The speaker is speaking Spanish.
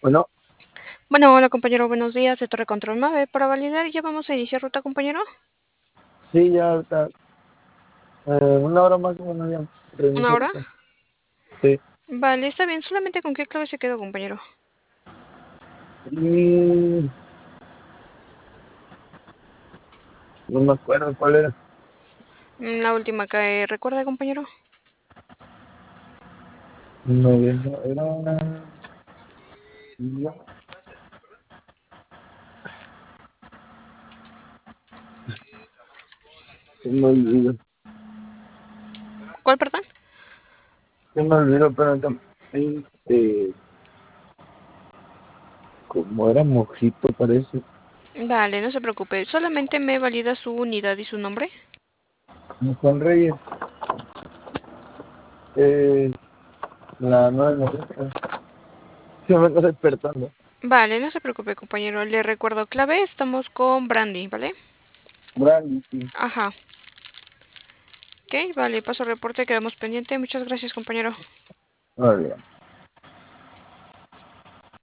Bueno, Bueno, hola compañero, buenos días de Torre Control 9. Para validar, ya vamos a iniciar ruta, compañero. sí, ya ahorita, una hora más o menos ya ¿Una reinicio hora? ahorita. Sí. Vale, está bien. Solamente con qué clave se quedó, compañero. Y no me acuerdo cuál era. La última que recuerda, compañero. No, no, era una. No, se me olvidó. ¿Cuál, perdón? Se me olvidó, pero como era mojito, parece. Vale, no se preocupe. Solamente me valida su unidad y su nombre. Como Juan Reyes, eh, la 990. Se me está despertando. Vale, no se preocupe, compañero. Le recuerdo clave. Estamos con Brandy, ¿vale? Brandy, sí. Ajá. Ok, vale, paso reporte. Quedamos pendiente. Muchas gracias, compañero. Vale.